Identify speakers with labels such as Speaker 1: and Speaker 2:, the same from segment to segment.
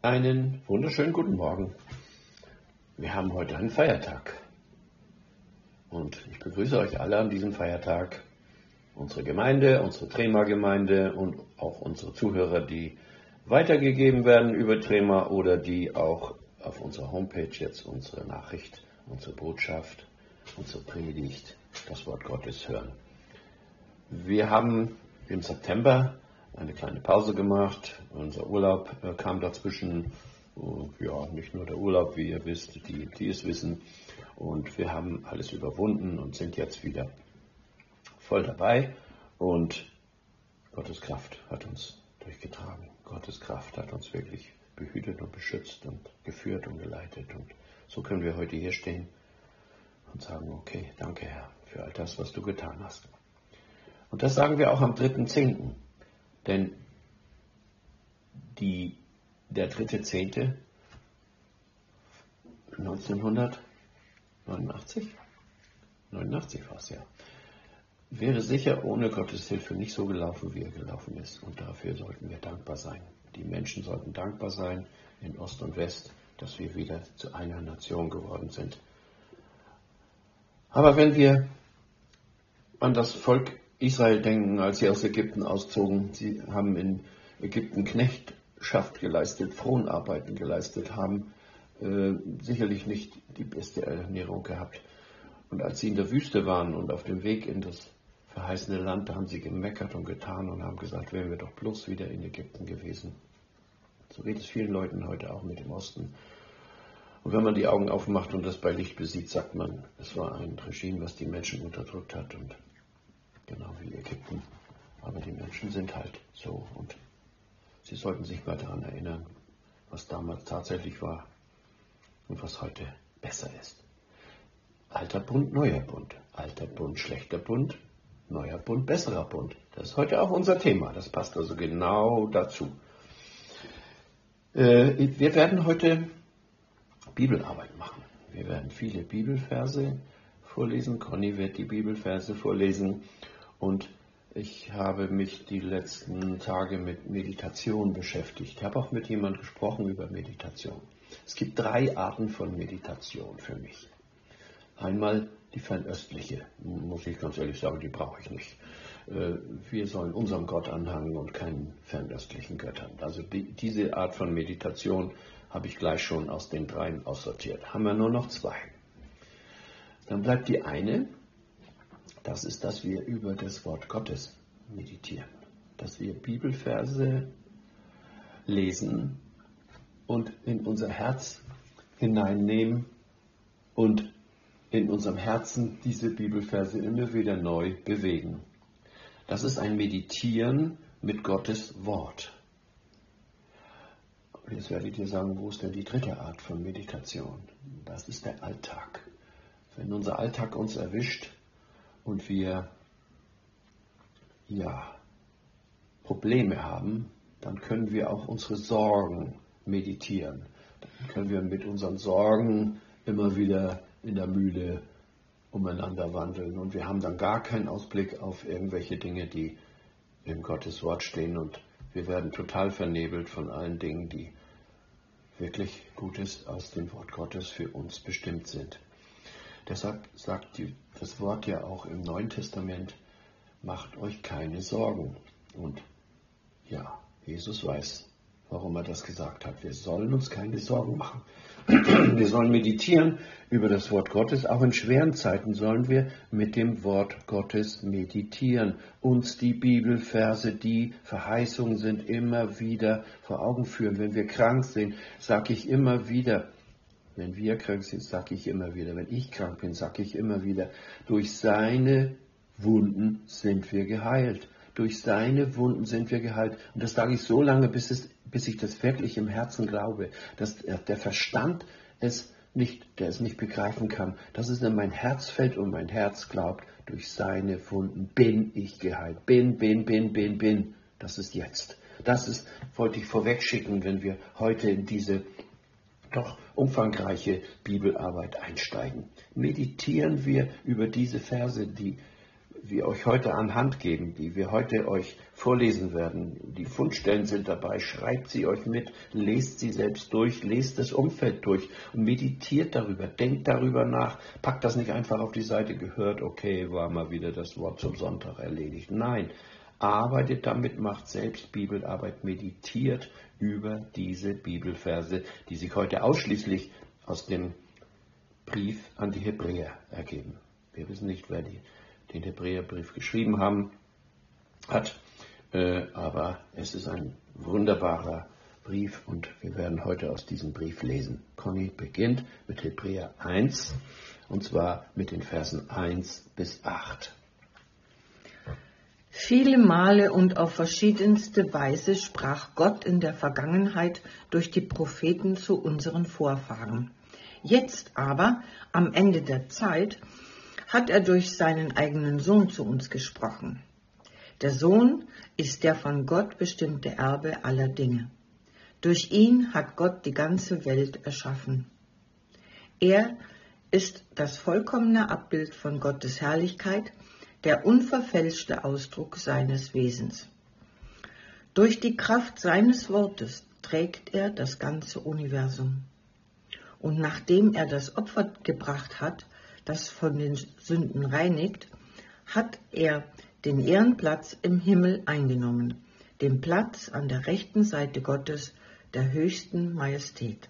Speaker 1: Einen wunderschönen guten Morgen. Wir haben heute einen Feiertag und ich begrüße euch alle an diesem Feiertag, unsere Gemeinde, unsere Trema-Gemeinde und auch unsere Zuhörer, die weitergegeben werden über Trema oder die auch auf unserer Homepage jetzt unsere Nachricht, unsere Botschaft, unsere Predigt, das Wort Gottes hören. Wir haben im September eine kleine Pause gemacht. Unser Urlaub kam dazwischen. Ja, nicht nur der Urlaub, wie ihr wisst, die es wissen. Und wir haben alles überwunden und sind jetzt wieder voll dabei. Und Gottes Kraft hat uns durchgetragen. Gottes Kraft hat uns wirklich behütet und beschützt und geführt und geleitet. Und so können wir heute hier stehen und sagen, okay, danke Herr für all das, was du getan hast. Und das sagen wir auch am 3.10. Denn der 3.10. 1989, 89 war es ja, wäre sicher ohne Gottes Hilfe nicht so gelaufen, wie er gelaufen ist. Und dafür sollten wir dankbar sein. Die Menschen sollten dankbar sein in Ost und West, dass wir wieder zu einer Nation geworden sind. Aber wenn wir an das Volk Israel denken, als sie aus Ägypten auszogen, sie haben in Ägypten Knechtschaft geleistet, Fronarbeiten geleistet, haben sicherlich nicht die beste Ernährung gehabt. Und als sie in der Wüste waren und auf dem Weg in das verheißene Land, da haben sie gemeckert und getan und haben gesagt, wären wir doch bloß wieder in Ägypten gewesen. So geht es vielen Leuten heute auch mit dem Osten. Und wenn man die Augen aufmacht und das bei Licht besieht, sagt man, es war ein Regime, was die Menschen unterdrückt hat und genau wie Ägypten. Aber die Menschen sind halt so und sie sollten sich mal daran erinnern, was damals tatsächlich war und was heute besser ist. Alter Bund, neuer Bund. Alter Bund, schlechter Bund. Neuer Bund, besserer Bund. Das ist heute auch unser Thema. Das passt also genau dazu. Wir werden heute Bibelarbeit machen. Wir werden viele Bibelverse vorlesen. Conny wird die Bibelverse vorlesen. Und ich habe mich die letzten Tage mit Meditation beschäftigt. Ich habe auch mit jemandem gesprochen über Meditation. Es gibt 3 Arten von Meditation für mich. Einmal die fernöstliche, muss ich ganz ehrlich sagen, die brauche ich nicht. Wir sollen unserem Gott anhangen und keinen fernöstlichen Göttern. Also diese Art von Meditation habe ich gleich schon aus den 3 aussortiert. Haben wir nur noch 2. Dann bleibt die eine. Das ist, dass wir über das Wort Gottes meditieren, dass wir Bibelverse lesen und in unser Herz hineinnehmen und in unserem Herzen diese Bibelverse immer wieder neu bewegen. Das ist ein Meditieren mit Gottes Wort. Und jetzt werdet ihr sagen, wo ist denn die 3. Art von Meditation? Das ist der Alltag. Wenn unser Alltag uns erwischt, und wir Probleme haben, dann können wir auch unsere Sorgen meditieren. Dann können wir mit unseren Sorgen immer wieder in der Mühle umeinander wandeln und wir haben dann gar keinen Ausblick auf irgendwelche Dinge, die im Gottes Wort stehen und wir werden total vernebelt von allen Dingen, die wirklich Gutes aus dem Wort Gottes für uns bestimmt sind. Deshalb sagt das Wort ja auch im Neuen Testament, macht euch keine Sorgen. Und ja, Jesus weiß, warum er das gesagt hat. Wir sollen uns keine Sorgen machen. Wir sollen meditieren über das Wort Gottes. Auch in schweren Zeiten sollen wir mit dem Wort Gottes meditieren. Uns die Bibelverse, die Verheißungen sind, immer wieder vor Augen führen. Wenn wir krank sind, sage ich immer wieder, wenn wir krank sind, sage ich immer wieder, wenn ich krank bin, sage ich immer wieder, durch seine Wunden sind wir geheilt. Durch seine Wunden sind wir geheilt. Und das sage ich so lange, bis ich das wirklich im Herzen glaube, dass der Verstand es nicht begreifen kann, dass es in mein Herz fällt und mein Herz glaubt, durch seine Wunden bin ich geheilt. Bin. Das ist jetzt. Wollte ich vorweg schicken, wenn wir heute in diese doch umfangreiche Bibelarbeit einsteigen. Meditieren wir über diese Verse, die wir euch heute an Hand geben, die wir heute euch vorlesen werden. Die Fundstellen sind dabei, schreibt sie euch mit, lest sie selbst durch, lest das Umfeld durch und meditiert darüber, denkt darüber nach, packt das nicht einfach auf die Seite, gehört, okay, war mal wieder das Wort zum Sonntag erledigt. Nein, arbeitet damit, macht selbst Bibelarbeit, meditiert über diese Bibelverse, die sich heute ausschließlich aus dem Brief an die Hebräer ergeben. Wir wissen nicht, wer den Hebräerbrief geschrieben hat, aber es ist ein wunderbarer Brief und wir werden heute aus diesem Brief lesen. Conny beginnt mit Hebräer 1 und zwar mit den Versen 1 bis 8.
Speaker 2: Viele Male und auf verschiedenste Weise sprach Gott in der Vergangenheit durch die Propheten zu unseren Vorfahren. Jetzt aber, am Ende der Zeit, hat er durch seinen eigenen Sohn zu uns gesprochen. Der Sohn ist der von Gott bestimmte Erbe aller Dinge. Durch ihn hat Gott die ganze Welt erschaffen. Er ist das vollkommene Abbild von Gottes Herrlichkeit, der unverfälschte Ausdruck seines Wesens. Durch die Kraft seines Wortes trägt er das ganze Universum. Und nachdem er das Opfer gebracht hat, das von den Sünden reinigt, hat er den Ehrenplatz im Himmel eingenommen, den Platz an der rechten Seite Gottes, der höchsten Majestät.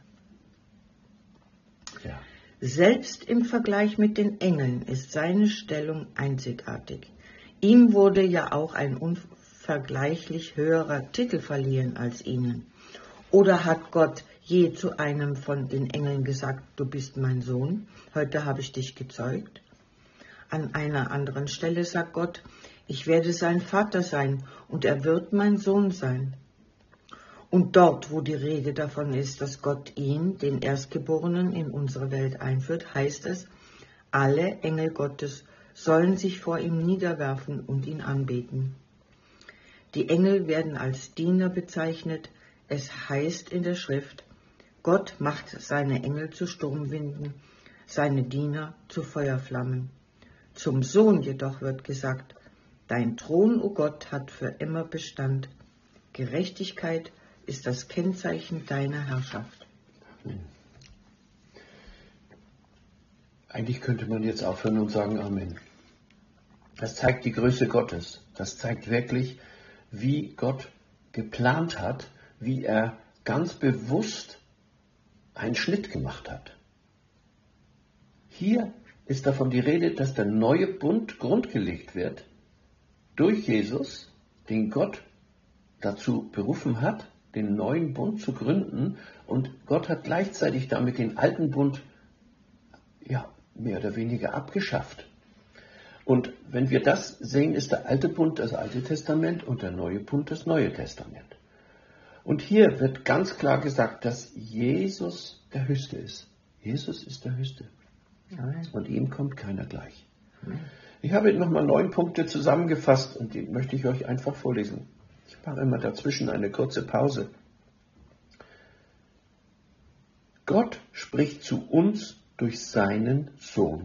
Speaker 1: Ja.
Speaker 2: Selbst im Vergleich mit den Engeln ist seine Stellung einzigartig. Ihm wurde ja auch ein unvergleichlich höherer Titel verliehen als ihnen. Oder hat Gott je zu einem von den Engeln gesagt, du bist mein Sohn, heute habe ich dich gezeugt? An einer anderen Stelle sagt Gott, ich werde sein Vater sein und er wird mein Sohn sein. Und dort, wo die Rede davon ist, dass Gott ihn, den Erstgeborenen, in unsere Welt einführt, heißt es, alle Engel Gottes sollen sich vor ihm niederwerfen und ihn anbeten. Die Engel werden als Diener bezeichnet. Es heißt in der Schrift, Gott macht seine Engel zu Sturmwinden, seine Diener zu Feuerflammen. Zum Sohn jedoch wird gesagt, dein Thron, o Gott, hat für immer Bestand. Gerechtigkeit ist das Kennzeichen deiner Herrschaft.
Speaker 1: Eigentlich könnte man jetzt aufhören und sagen Amen. Das zeigt die Größe Gottes. Das zeigt wirklich, wie Gott geplant hat, wie er ganz bewusst einen Schnitt gemacht hat. Hier ist davon die Rede, dass der neue Bund grundgelegt wird durch Jesus, den Gott dazu berufen hat, den neuen Bund zu gründen. Und Gott hat gleichzeitig damit den alten Bund mehr oder weniger abgeschafft. Und wenn wir das sehen, ist der alte Bund das Alte Testament und der neue Bund das Neue Testament. Und hier wird ganz klar gesagt, dass Jesus der Höchste ist. Jesus ist der Höchste.
Speaker 2: Amen.
Speaker 1: Und ihm kommt keiner gleich.
Speaker 2: Amen.
Speaker 1: Ich habe nochmal 9 Punkte zusammengefasst und die möchte ich euch einfach vorlesen. Ich mache immer dazwischen eine kurze Pause. Gott spricht zu uns durch seinen Sohn.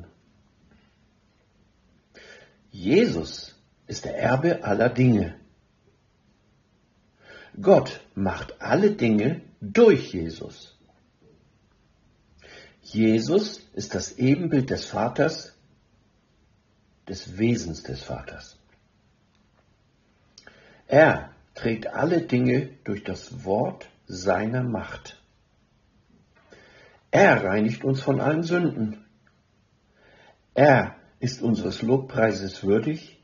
Speaker 1: Jesus ist der Erbe aller Dinge. Gott macht alle Dinge durch Jesus. Jesus ist das Ebenbild des Vaters, des Wesens des Vaters. Er trägt alle Dinge durch das Wort seiner Macht. Er reinigt uns von allen Sünden. Er ist unseres Lobpreises würdig.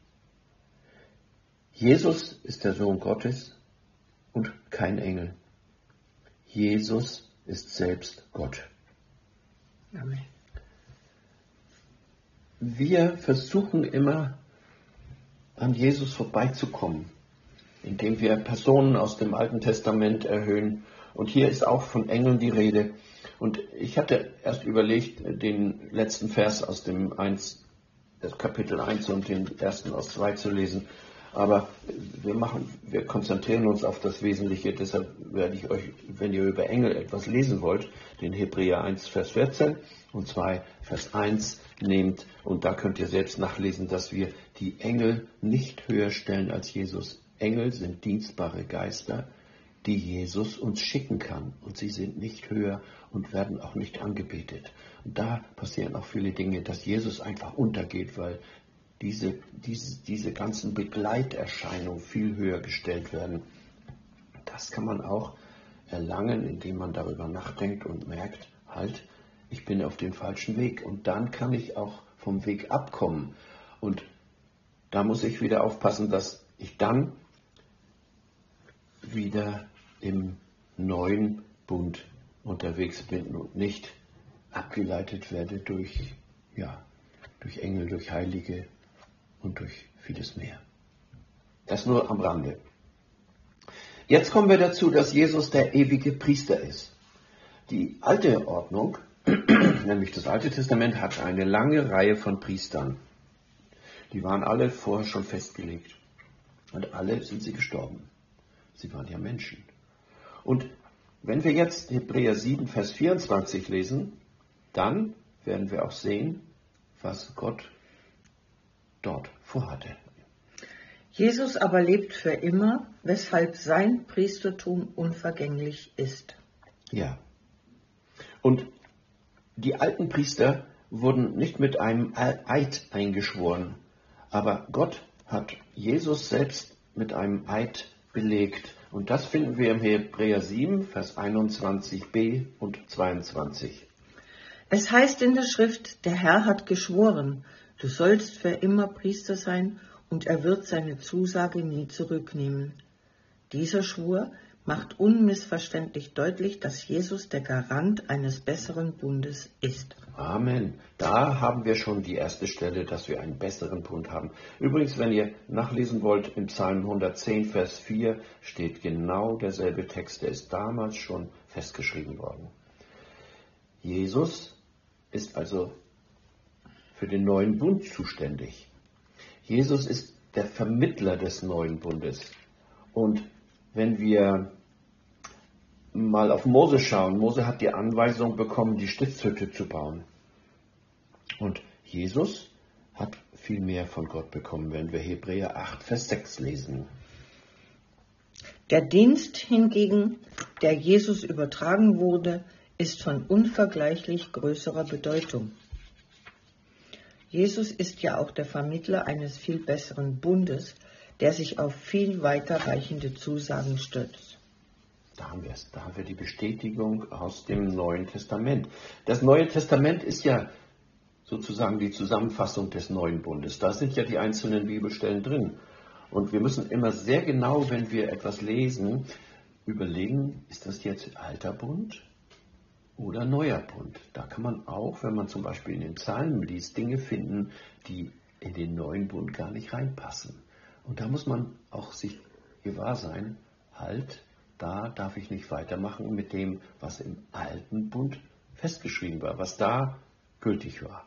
Speaker 1: Jesus ist der Sohn Gottes und kein Engel. Jesus ist selbst Gott.
Speaker 2: Amen.
Speaker 1: Wir versuchen immer, an Jesus vorbeizukommen, indem wir Personen aus dem Alten Testament erhöhen. Und hier ist auch von Engeln die Rede. Und ich hatte erst überlegt, den letzten Vers aus dem Kapitel 1 und den ersten aus 2 zu lesen. Aber wir konzentrieren uns auf das Wesentliche. Deshalb werde ich euch, wenn ihr über Engel etwas lesen wollt, den Hebräer 1, Vers 14 und 2, Vers 1 nehmt. Und da könnt ihr selbst nachlesen, dass wir die Engel nicht höher stellen als Jesus. Engel sind dienstbare Geister, die Jesus uns schicken kann. Und sie sind nicht höher und werden auch nicht angebetet. Und da passieren auch viele Dinge, dass Jesus einfach untergeht, weil diese ganzen Begleiterscheinungen viel höher gestellt werden. Das kann man auch erlangen, indem man darüber nachdenkt und merkt, halt, ich bin auf dem falschen Weg. Und dann kann ich auch vom Weg abkommen. Und da muss ich wieder aufpassen, dass ich dann wieder im neuen Bund unterwegs bin und nicht abgeleitet werde durch Engel, durch Heilige und durch vieles mehr. Das nur am Rande. Jetzt kommen wir dazu, dass Jesus der ewige Priester ist. Die alte Ordnung, nämlich das Alte Testament, hat eine lange Reihe von Priestern. Die waren alle vorher schon festgelegt. Und alle sind sie gestorben. Sie waren ja Menschen. Und wenn wir jetzt Hebräer 7, Vers 24 lesen, dann werden wir auch sehen, was Gott dort vorhatte.
Speaker 2: Jesus aber lebt für immer, weshalb sein Priestertum unvergänglich ist.
Speaker 1: Ja. Und die alten Priester wurden nicht mit einem Eid eingeschworen, aber Gott hat Jesus selbst mit einem Eid belegt. Und das finden wir im Hebräer 7, Vers 21b und 22.
Speaker 2: Es heißt in der Schrift, der Herr hat geschworen, du sollst für immer Priester sein, und er wird seine Zusage nie zurücknehmen. Dieser Schwur macht unmissverständlich deutlich, dass Jesus der Garant eines besseren Bundes ist.
Speaker 1: Amen. Da haben wir schon die erste Stelle, dass wir einen besseren Bund haben. Übrigens, wenn ihr nachlesen wollt, im Psalm 110, Vers 4 steht genau derselbe Text. Der ist damals schon festgeschrieben worden. Jesus ist also für den neuen Bund zuständig. Jesus ist der Vermittler des neuen Bundes. Und wenn wir mal auf Mose schauen, Mose hat die Anweisung bekommen, die Stiftshütte zu bauen. Und Jesus hat viel mehr von Gott bekommen, wenn wir Hebräer 8, Vers 6 lesen.
Speaker 2: Der Dienst hingegen, der Jesus übertragen wurde, ist von unvergleichlich größerer Bedeutung. Jesus ist ja auch der Vermittler eines viel besseren Bundes, der sich auf viel weiterreichende Zusagen stützt.
Speaker 1: Da haben wir es. Da haben wir die Bestätigung aus dem Neuen Testament. Das Neue Testament ist ja sozusagen die Zusammenfassung des neuen Bundes. Da sind ja die einzelnen Bibelstellen drin. Und wir müssen immer sehr genau, wenn wir etwas lesen, überlegen, ist das jetzt alter Bund oder neuer Bund? Da kann man auch, wenn man zum Beispiel in den Psalmen liest, Dinge finden, die in den neuen Bund gar nicht reinpassen. Und da muss man auch sich gewahr sein, halt, da darf ich nicht weitermachen mit dem, was im alten Bund festgeschrieben war, was da gültig war.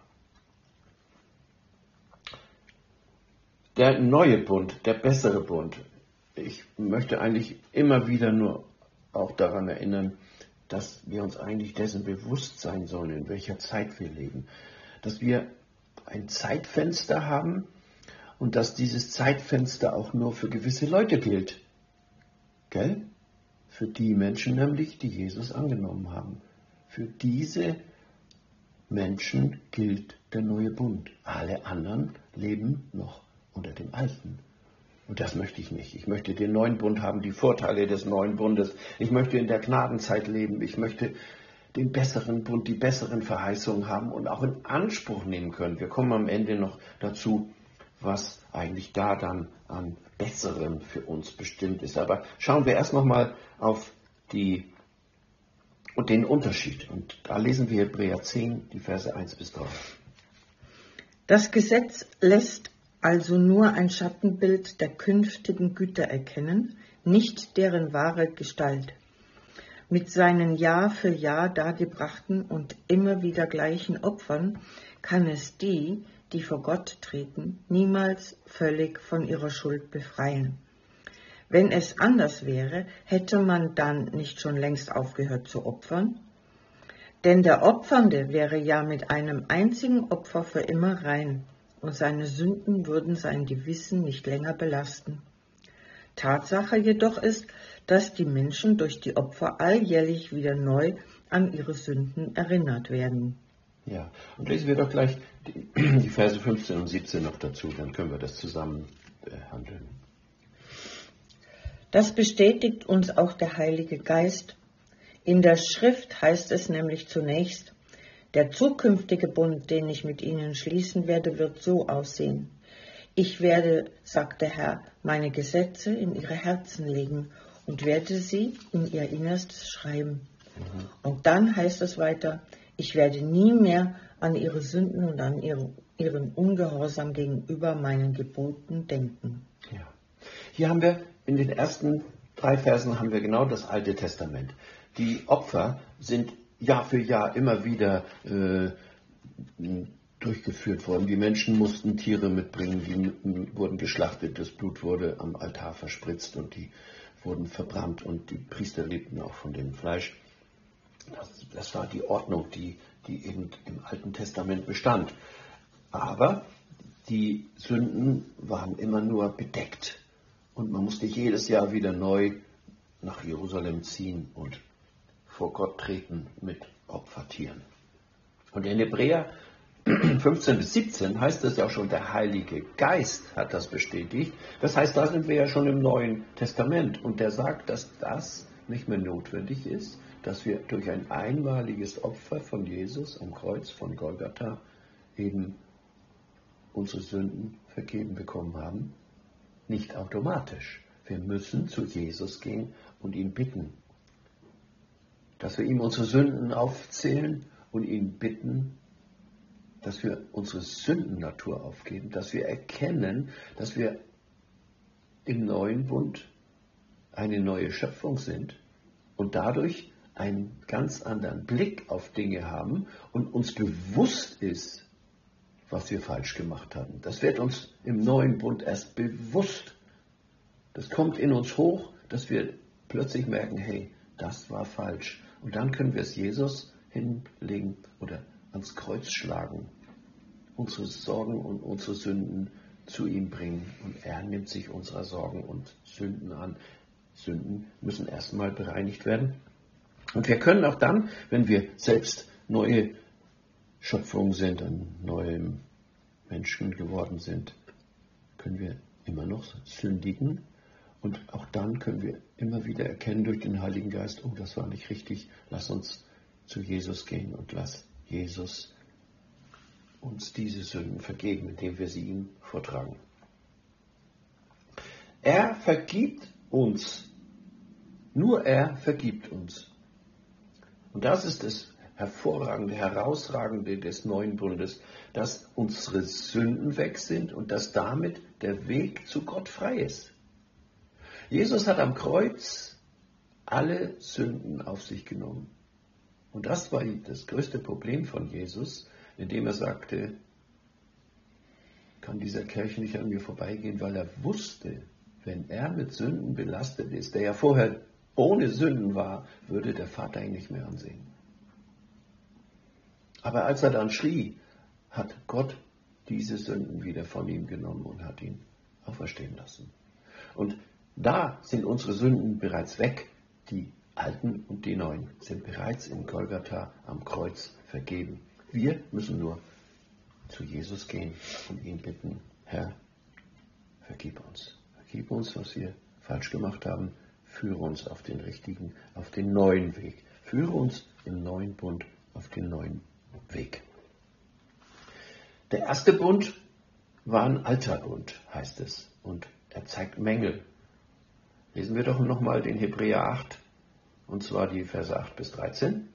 Speaker 1: Der neue Bund, der bessere Bund. Ich möchte eigentlich immer wieder nur auch daran erinnern, dass wir uns eigentlich dessen bewusst sein sollen, in welcher Zeit wir leben. Dass wir ein Zeitfenster haben und dass dieses Zeitfenster auch nur für gewisse Leute gilt. Gell? Für die Menschen nämlich, die Jesus angenommen haben. Für diese Menschen gilt der neue Bund. Alle anderen leben noch unter dem alten. Und das möchte ich nicht. Ich möchte den neuen Bund haben, die Vorteile des neuen Bundes. Ich möchte in der Gnadenzeit leben. Ich möchte den besseren Bund, die besseren Verheißungen haben und auch in Anspruch nehmen können. Wir kommen am Ende noch dazu, was eigentlich da dann an Besseren für uns bestimmt ist. Aber schauen wir erst nochmal auf den Unterschied. Und da lesen wir Hebräer 10, die Verse 1 bis 3.
Speaker 2: Das Gesetz lässt also nur ein Schattenbild der künftigen Güter erkennen, nicht deren wahre Gestalt. Mit seinen Jahr für Jahr dargebrachten und immer wieder gleichen Opfern kann es die, die vor Gott treten, niemals völlig von ihrer Schuld befreien. Wenn es anders wäre, hätte man dann nicht schon längst aufgehört zu opfern? Denn der Opfernde wäre ja mit einem einzigen Opfer für immer rein, und seine Sünden würden sein Gewissen nicht länger belasten. Tatsache jedoch ist, dass die Menschen durch die Opfer alljährlich wieder neu an ihre Sünden erinnert werden.
Speaker 1: Ja, und lesen wir doch gleich die Verse 15 und 17 noch dazu, dann können wir das zusammen handeln.
Speaker 2: Das bestätigt uns auch der Heilige Geist. In der Schrift heißt es nämlich zunächst: Der zukünftige Bund, den ich mit ihnen schließen werde, wird so aussehen. Ich werde, sagt der Herr, meine Gesetze in ihre Herzen legen und werde sie in ihr Innerstes schreiben. Und dann heißt es weiter: Ich werde nie mehr an ihre Sünden und an ihren Ungehorsam gegenüber meinen Geboten denken.
Speaker 1: Ja. Hier haben wir in den ersten 3 Versen haben wir genau das Alte Testament. Die Opfer sind Jahr für Jahr immer wieder durchgeführt worden. Die Menschen mussten Tiere mitbringen, die wurden geschlachtet, das Blut wurde am Altar verspritzt und die wurden verbrannt und die Priester lebten auch von dem Fleisch. Das war die Ordnung, die eben im Alten Testament bestand. Aber die Sünden waren immer nur bedeckt. Und man musste jedes Jahr wieder neu nach Jerusalem ziehen und vor Gott treten mit Opfertieren. Und in Hebräer 15 bis 17 heißt es ja schon, der Heilige Geist hat das bestätigt. Das heißt, da sind wir ja schon im Neuen Testament. Und der sagt, dass das nicht mehr notwendig ist, dass wir durch ein einmaliges Opfer von Jesus am Kreuz von Golgatha eben unsere Sünden vergeben bekommen haben. Nicht automatisch. Wir müssen zu Jesus gehen und ihn bitten, dass wir ihm unsere Sünden aufzählen und ihn bitten, dass wir unsere Sündennatur aufgeben, dass wir erkennen, dass wir im neuen Bund eine neue Schöpfung sind und dadurch einen ganz anderen Blick auf Dinge haben und uns bewusst ist, was wir falsch gemacht haben. Das wird uns im neuen Bund erst bewusst. Das kommt in uns hoch, dass wir plötzlich merken, hey, das war falsch. Und dann können wir es Jesus hinlegen oder ans Kreuz schlagen, unsere Sorgen und unsere Sünden zu ihm bringen. Und er nimmt sich unserer Sorgen und Sünden an. Sünden müssen erstmal bereinigt werden. Und wir können auch dann, wenn wir selbst neue Schöpfung sind und neue Menschen geworden sind, können wir immer noch sündigen. Und auch dann können wir immer wieder erkennen durch den Heiligen Geist, oh, das war nicht richtig, lass uns zu Jesus gehen und lass Jesus uns diese Sünden vergeben, indem wir sie ihm vortragen. Er vergibt uns. Nur er vergibt uns. Und das ist das hervorragende, herausragende des neuen Bundes, dass unsere Sünden weg sind und dass damit der Weg zu Gott frei ist. Jesus hat am Kreuz alle Sünden auf sich genommen. Und das war das größte Problem von Jesus, indem er sagte, kann dieser Kelch nicht an mir vorbeigehen, weil er wusste, wenn er mit Sünden belastet ist, der ja vorher ohne Sünden war, würde der Vater ihn nicht mehr ansehen. Aber als er dann schrie, hat Gott diese Sünden wieder von ihm genommen und hat ihn auferstehen lassen. Und da sind unsere Sünden bereits weg. Die alten und die neuen sind bereits in Golgatha am Kreuz vergeben. Wir müssen nur zu Jesus gehen und ihn bitten, Herr, vergib uns. Vergib uns, was wir falsch gemacht haben. Führe uns auf den richtigen, auf den neuen Weg. Führe uns im neuen Bund auf den neuen Weg. Der erste Bund war ein alter Bund, heißt es. Und er zeigt Mängel. Lesen wir doch nochmal den Hebräer 8, und zwar die Verse 8 bis 13.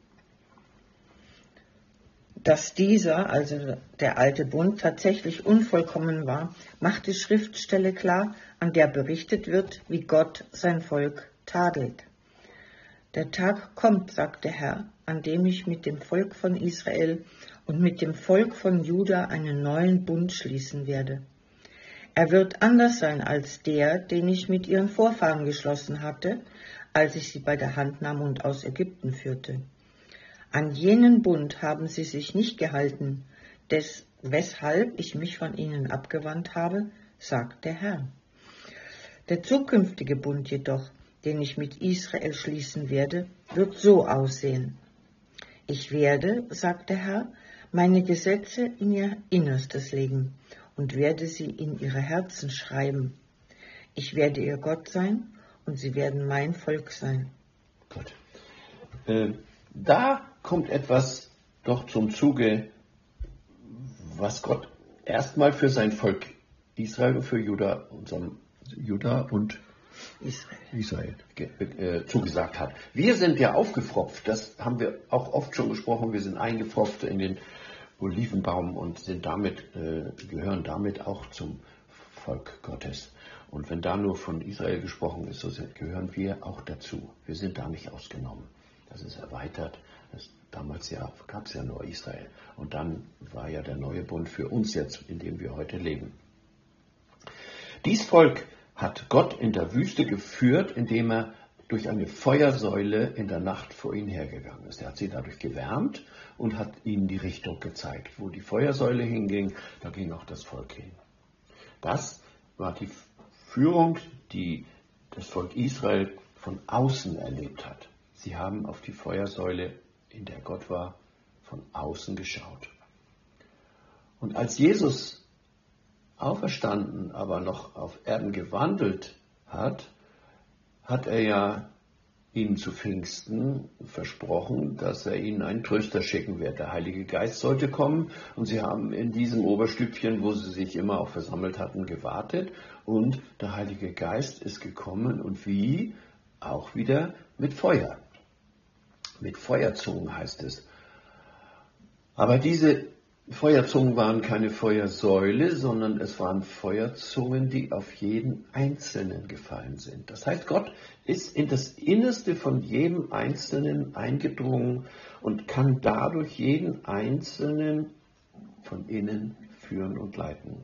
Speaker 2: Dass dieser, also der alte Bund, tatsächlich unvollkommen war, macht die Schriftstelle klar, an der berichtet wird, wie Gott sein Volk tadelt. Der Tag kommt, sagt der Herr, an dem ich mit dem Volk von Israel und mit dem Volk von Juda einen neuen Bund schließen werde. Er wird anders sein als der, den ich mit ihren Vorfahren geschlossen hatte, als ich sie bei der Hand nahm und aus Ägypten führte. An jenen Bund haben sie sich nicht gehalten, weshalb ich mich von ihnen abgewandt habe, sagt der Herr. Der zukünftige Bund jedoch, den ich mit Israel schließen werde, wird so aussehen. Ich werde, sagt der Herr, meine Gesetze in ihr Innerstes legen und werde sie in ihre Herzen schreiben. Ich werde ihr Gott sein und sie werden mein Volk sein.
Speaker 1: Gut. Da kommt etwas doch zum Zuge, was Gott erstmal für sein Volk Israel und für Juda und Israel zugesagt hat. Wir sind ja aufgepfropft, das haben wir auch oft schon gesprochen, wir sind eingepfropft in den Olivenbaum und sind gehören damit auch zum Volk Gottes. Und wenn da nur von Israel gesprochen ist, so gehören wir auch dazu. Wir sind da nicht ausgenommen. Das ist erweitert. Damals gab es ja nur Israel. Und dann war ja der neue Bund für uns jetzt, in dem wir heute leben. Dies Volk hat Gott in der Wüste geführt, indem er durch eine Feuersäule in der Nacht vor ihnen hergegangen ist. Er hat sie dadurch gewärmt und hat ihnen die Richtung gezeigt. Wo die Feuersäule hinging, da ging auch das Volk hin. Das war die Führung, die das Volk Israel von außen erlebt hat. Sie haben auf die Feuersäule, in der Gott war, von außen geschaut. Und als Jesus auferstanden, aber noch auf Erden gewandelt hat, hat er ja ihnen zu Pfingsten versprochen, dass er ihnen einen Tröster schicken wird. Der Heilige Geist sollte kommen und sie haben in diesem Oberstübchen, wo sie sich immer auch versammelt hatten, gewartet und der Heilige Geist ist gekommen und wie? Auch wieder mit Feuer. Mit Feuerzungen heißt es. Aber diese Feuerzungen waren keine Feuersäule, sondern es waren Feuerzungen, die auf jeden Einzelnen gefallen sind. Das heißt, Gott ist in das Innerste von jedem Einzelnen eingedrungen und kann dadurch jeden Einzelnen von innen führen und leiten.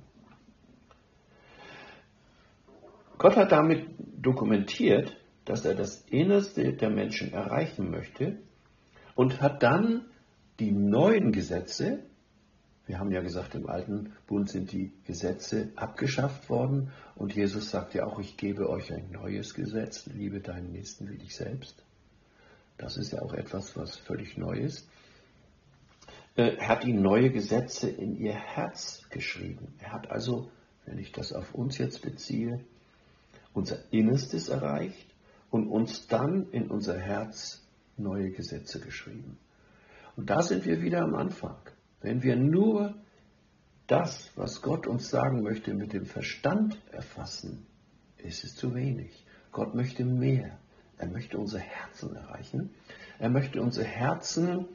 Speaker 1: Gott hat damit dokumentiert, dass er das Innerste der Menschen erreichen möchte und hat dann die neuen Gesetze, wir haben ja gesagt, im Alten Bund sind die Gesetze abgeschafft worden und Jesus sagt ja auch, ich gebe euch ein neues Gesetz, liebe deinen Nächsten wie dich selbst. Das ist ja auch etwas, was völlig neu ist. Er hat die neue Gesetze in ihr Herz geschrieben. Er hat also, wenn ich das auf uns jetzt beziehe, unser Innerstes erreicht und uns dann in unser Herz neue Gesetze geschrieben. Und da sind wir wieder am Anfang. Wenn wir nur das, was Gott uns sagen möchte, mit dem Verstand erfassen, ist es zu wenig. Gott möchte mehr. Er möchte unsere Herzen erreichen. Er möchte unsere Herzen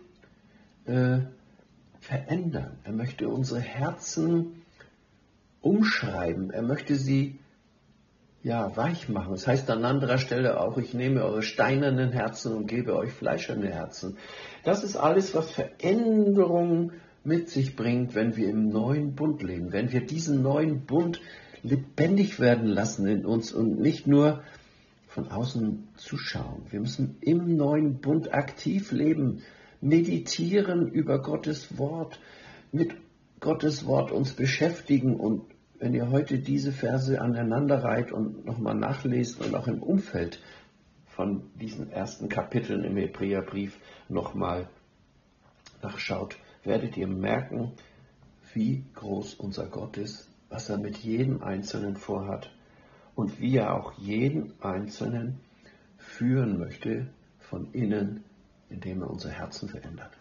Speaker 1: verändern. Er möchte unsere Herzen umschreiben. Er möchte sie weich machen. Das heißt an anderer Stelle auch, ich nehme eure steinernen Herzen und gebe euch fleischerne Herzen. Das ist alles, was Veränderung mit sich bringt, wenn wir im neuen Bund leben, wenn wir diesen neuen Bund lebendig werden lassen in uns und nicht nur von außen zuschauen. Wir müssen im neuen Bund aktiv leben, meditieren über Gottes Wort, mit Gottes Wort uns beschäftigen und wenn ihr heute diese Verse aneinander reiht und nochmal nachlest und auch im Umfeld von diesen ersten Kapiteln im Hebräerbrief nochmal nachschaut, werdet ihr merken, wie groß unser Gott ist, was er mit jedem Einzelnen vorhat und wie er auch jeden Einzelnen führen möchte von innen, indem er unser Herzen verändert.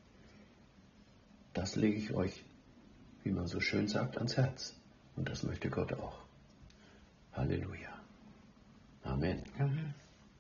Speaker 1: Das lege ich euch, wie man so schön sagt, ans Herz. Und das möchte Gott auch. Halleluja. Amen.
Speaker 2: Amen.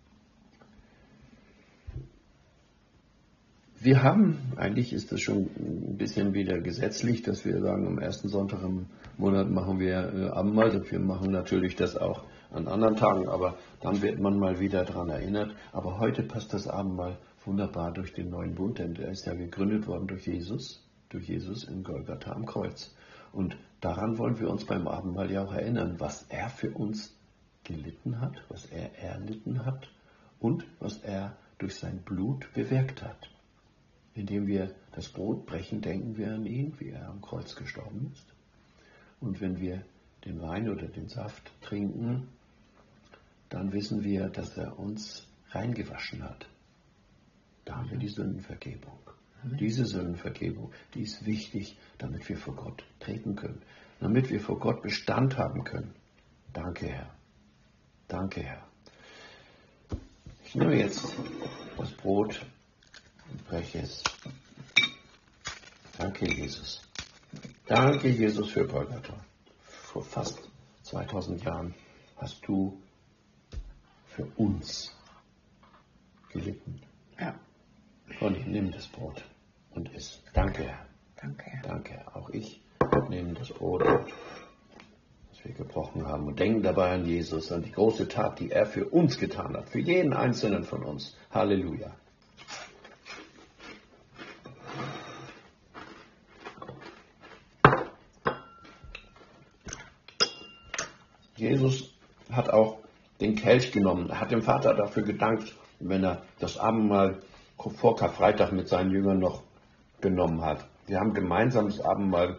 Speaker 1: Wir haben, eigentlich ist das schon ein bisschen wieder gesetzlich, dass wir sagen, am ersten Sonntag im Monat machen wir Abendmahl. Wir machen natürlich das auch an anderen Tagen, aber dann wird man mal wieder daran erinnert. Aber heute passt das Abendmahl wunderbar durch den neuen Bund, denn der ist ja gegründet worden durch Jesus. durch Jesus in Golgatha am Kreuz. Und daran wollen wir uns beim Abendmahl ja auch erinnern, was er für uns gelitten hat, was er erlitten hat und was er durch sein Blut bewirkt hat. Indem wir das Brot brechen, denken wir an ihn, wie er am Kreuz gestorben ist. Und wenn wir den Wein oder den Saft trinken, dann wissen wir, dass er uns reingewaschen hat. Da haben wir die Sündenvergebung. Diese Sündenvergebung, die ist wichtig, damit wir vor Gott treten können, damit wir vor Gott Bestand haben können. Danke, Herr. Danke, Herr. Ich nehme jetzt das Brot und breche es. Danke, Jesus. Danke, Jesus, für Golgatha. Vor fast 2000 Jahren hast du für uns gelitten.
Speaker 2: Ja.
Speaker 1: Und ich nehme das Brot und iss. Danke, Herr.
Speaker 2: Danke, Herr.
Speaker 1: Danke, Herr. Auch ich nehme das Brot, das wir gebrochen haben, und denken dabei an Jesus, an die große Tat, die er für uns getan hat, für jeden Einzelnen von uns. Halleluja. Jesus hat auch den Kelch genommen. Er hat dem Vater dafür gedankt, wenn er das Abendmahl vor Karfreitag mit seinen Jüngern noch genommen hat. Wir haben gemeinsam das Abendmahl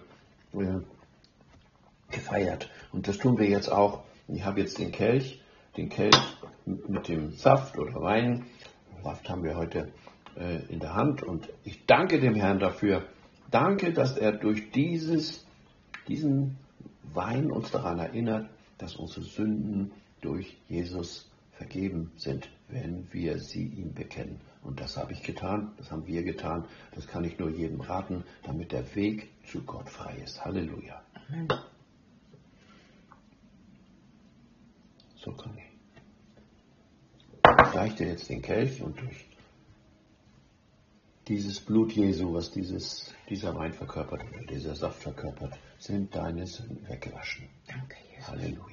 Speaker 1: gefeiert. Und das tun wir jetzt auch. Ich habe jetzt den Kelch mit dem Saft oder Wein. Saft haben wir heute in der Hand. Und ich danke dem Herrn dafür. Danke, dass er durch diesen Wein uns daran erinnert, dass unsere Sünden durch Jesus vergeben sind, wenn wir sie ihm bekennen. Und das habe ich getan, das haben wir getan. Das kann ich nur jedem raten, damit der Weg zu Gott frei ist. Halleluja.
Speaker 2: Amen.
Speaker 1: So kann ich. Ich reiche dir jetzt den Kelch und durch dieses Blut Jesu, was dieser Wein verkörpert oder dieser Saft verkörpert, sind deine Sünden weggewaschen.
Speaker 2: Danke, Jesus.
Speaker 1: Halleluja.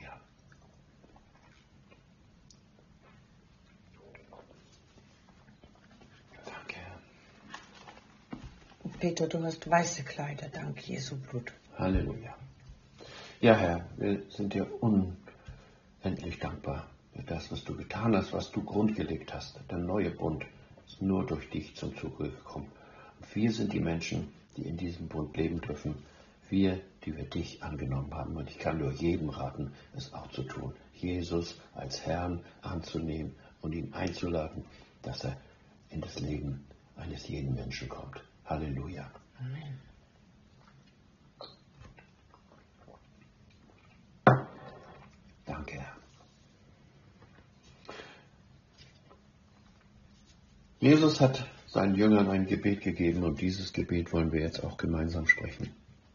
Speaker 2: Peter, du hast weiße Kleider, dank Jesu Blut.
Speaker 1: Halleluja. Ja, Herr, wir sind dir unendlich dankbar für das, was du getan hast, was du grundgelegt hast. Der neue Bund ist nur durch dich zum Zuge gekommen. Und wir sind die Menschen, die in diesem Bund leben dürfen. Wir, die wir dich angenommen haben. Und ich kann nur jedem raten, es auch zu tun. Jesus als Herrn anzunehmen und ihn einzuladen, dass er in das Leben eines jeden Menschen kommt. Halleluja.
Speaker 2: Amen.
Speaker 1: Danke, Herr. Jesus hat seinen Jüngern ein Gebet gegeben und dieses Gebet wollen wir jetzt auch gemeinsam sprechen.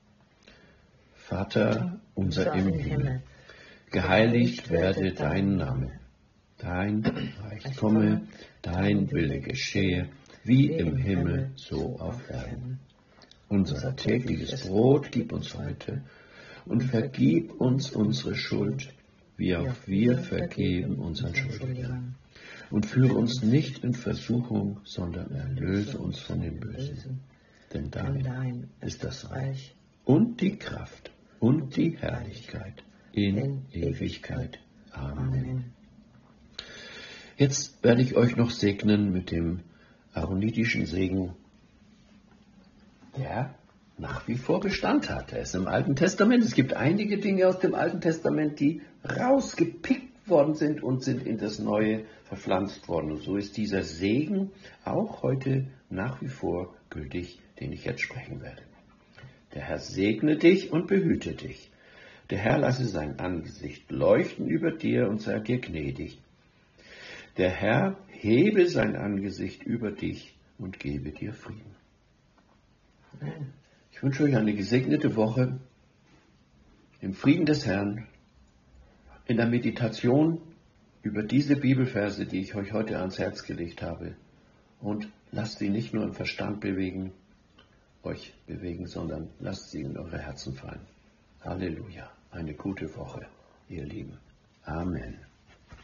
Speaker 1: Vater unser im Himmel, geheiligt werde dein Name. Dein Reich komme, dein Wille geschehe, wie im Himmel, so auf Erden. Unser tägliches Brot gib uns heute und vergib uns unsere Schuld, wie auch wir vergeben unseren Schuldigern. Und führe uns nicht in Versuchung, sondern erlöse uns von dem Bösen. Denn dein ist das Reich und die Kraft und die Herrlichkeit in Ewigkeit. Amen. Jetzt werde ich euch noch segnen mit dem aaronitischen Segen, der nach wie vor Bestand hat. Er ist im Alten Testament. Es gibt einige Dinge aus dem Alten Testament, die rausgepickt worden sind und sind in das Neue verpflanzt worden. Und so ist dieser Segen auch heute nach wie vor gültig, den ich jetzt sprechen werde. Der Herr segne dich und behüte dich. Der Herr lasse sein Angesicht leuchten über dir und sei dir gnädig. Der Herr hebe sein Angesicht über dich und gebe dir Frieden. Ich wünsche euch eine gesegnete Woche im Frieden des Herrn, in der Meditation über diese Bibelverse, die ich euch heute ans Herz gelegt habe. Und lasst sie nicht nur im Verstand euch bewegen, sondern lasst sie in eure Herzen fallen. Halleluja. Eine gute Woche, ihr Lieben. Amen.